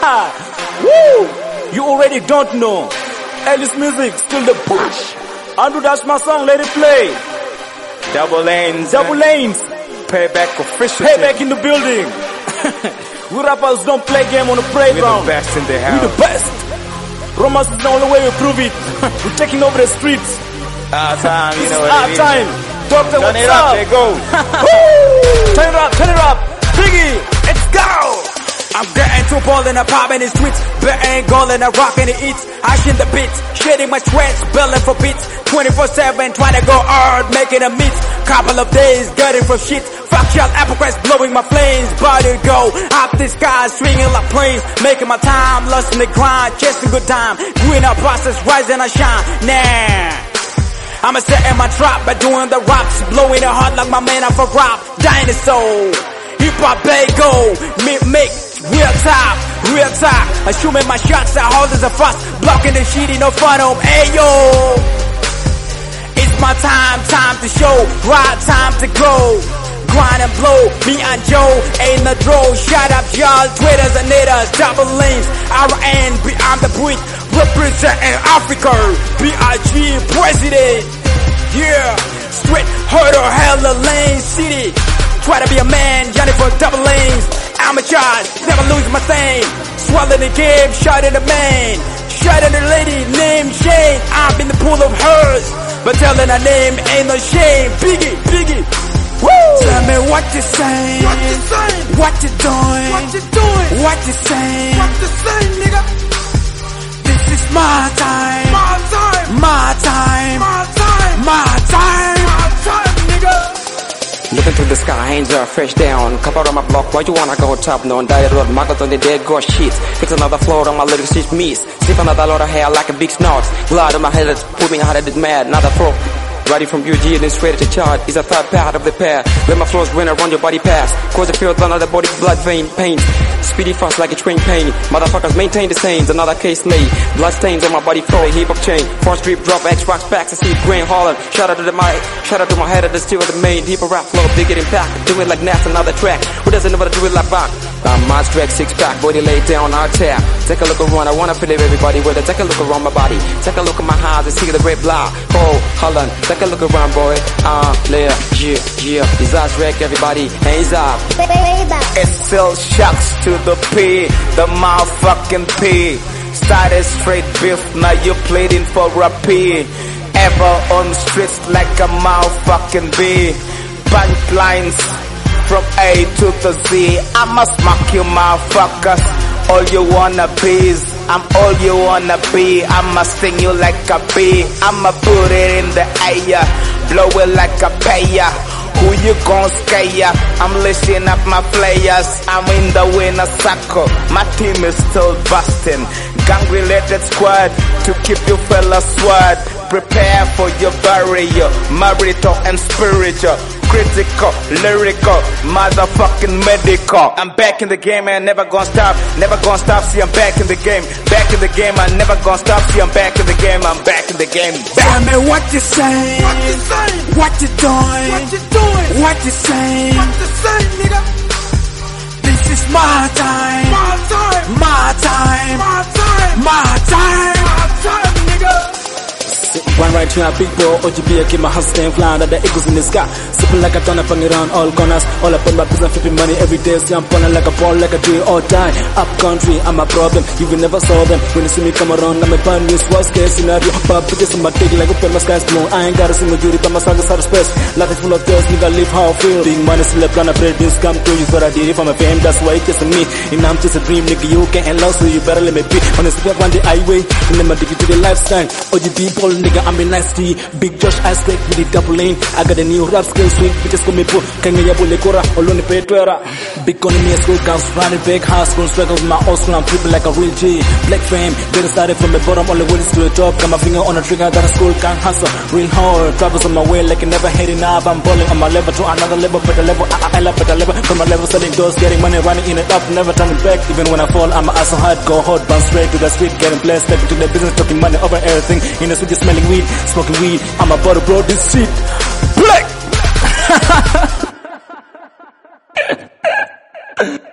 Woo! You already don't know. Ellis Music, still the push. Andrew, that's my song, let it play. Double lanes. Double lanes. Payback official. Payback in the building. We rappers don't play game on the playground. We're the best in the house. We the best. Romance is the only way we prove it. We're taking over the streets. Our time, you know what Our it is. time. Doctor, Turn what's it up? up, they go. Turn it up, turn it up. Biggie, let's go. I'm getting too bold and I'm popping the streets. Betting gold and I'm rocking the eats. I shin the beats, shading my sweats, belling for beats. 24/7, trying to go hard, making a meet. Couple of days, getting from shit. Fuck y'all, apple crest blowing my flames. Body go up the sky, swinging like planes. Making my time, lost in the grind, chasing good time. Green up process, rising I shine. Nah. I'ma set in my trap by doing the raps, blowing it hard like my man off a rap. Dinosaur, hip hop, go, make real top, real top. Assuming my shots are hard as a fast, blocking the shit, no fun home. Hey yo, it's my time to show, right time to go. Grind and blow, me and Joe ain't the draw. Shut up y'all, twitters and knitters, double lanes. RN, I'm the brick, representing Africa. B.I.G. president, yeah. Straight herder, hella lane city. Try to be a man, Johnny for double lanes. I'm a child, never lose my thing. Swallow the game, shot in the man. Shot in the lady named Shane. I'm in the pool of hers, but telling her name ain't no shame. Biggie. Woo! Tell me what you saying. What you saying? What you doing? What you doing? What you saying? What you saying, nigga? This is my time. My time. My time. My time. My time. My time, nigga. Looking through the sky, hands are fresh down. Couple on my block, why you wanna go top? No, die road, market on the dead go shit. Fix another floor on my lyrics, shit miss. Sip another lot of hair like a big snot. Blood on my head, put me hard, I did mad, another throw. Riding from UG and then straight to chart is a third part of the pair. Let my flows run around your body pass. Cause it feels under the body blood vein pain. Speedy fast like a train pain. Motherfuckers maintain the stains. Another case lay. Blood stains on my body flow. Hip hop chain. Force drip drop X-Rock packs. I see Grand Holland. Shout out to the mic. Shout out to my head at the steel of the main. Hip hop rap flow. Bigger impact. Do it like Nas, another track. Who doesn't know what to do it like back? My track, six pack, body laid down, our tap. Take a look around, I wanna believe everybody with it. Take a look around my body. Take a look at my eyes and see the red block. Oh, Holland, take a look around, boy. Yeah. His eyes wreck, everybody, hands up. It still shocks to the P, the motherfucking P. Started straight beef, now you pleading for a P. Ever on streets like a motherfucking B. Punchlines from A to the Z. I'ma smack you motherfuckers. All you wanna be is I'm all you wanna be. I'ma sting you like a bee. I'ma put it in the air, blow it like a payer. Who you gon' scare? I'm lifting up my players. I'm in the winner circle. My team is still busting. Gang-related squad to keep you fellas sword. Prepare for your barrier, marital and spiritual. Critical, lyrical, motherfucking medical. I'm back in the game and never gonna stop. Never gonna stop, see I'm back in the game. Back in the game, I'm never gonna stop, see I'm back in the game. I'm back in the game. Tell me what you saying. What you saying? What you doing? What you doing? What you saying? What you saying, nigga? This is my time. My time. My time. My time. My time. My time, nigga. One right here, big bro, OGB, I keep my house staying flying under the eagles in the sky. Sipping like a ton of funny around all corners. All up on my business, flipping money every day. See, I'm pulling like a ball, like a tree or die. Up country, I'm a problem. You will never saw them. When you see me come around, I'm a brand new worst case scenario. But bitches in my dick like open my skies blue. I ain't got a single duty, but my song is out of space. Life is full of tears, nigga, live how I feel. Big money, still a plan, I pray this come true. You what I did if I'm a fame, that's why it's just me. And I'm just a dream, nigga, you can't lose, so you better let me be. On the step on the highway, and then my dick to the lifestyle. OGB, ball, nigga, I'm in nice tea. Big Josh, I stick with the double lane. I got a new rap skill swing, bitches call me po. Kanga ya bole kora, oloni pe twera. Big economy, school counts, running big high school, struggle with my old school, I'm tripping like a real G. Black fame, getting started from the bottom, all the way to the top. Got my finger on the trigger, that a school can't hustle. Real hard, travels on my way like I never hating up. I'm balling on my level to another level, better level, I love better level. From my level, selling doors, getting money, running in and up, never turning back. Even when I fall, I'm a ass so hard, go hard, bounce straight to the street, getting blessed, step into the business, talking money over everything. In the city, smelling weed, smoking weed. I'm about to blow this shit. Black!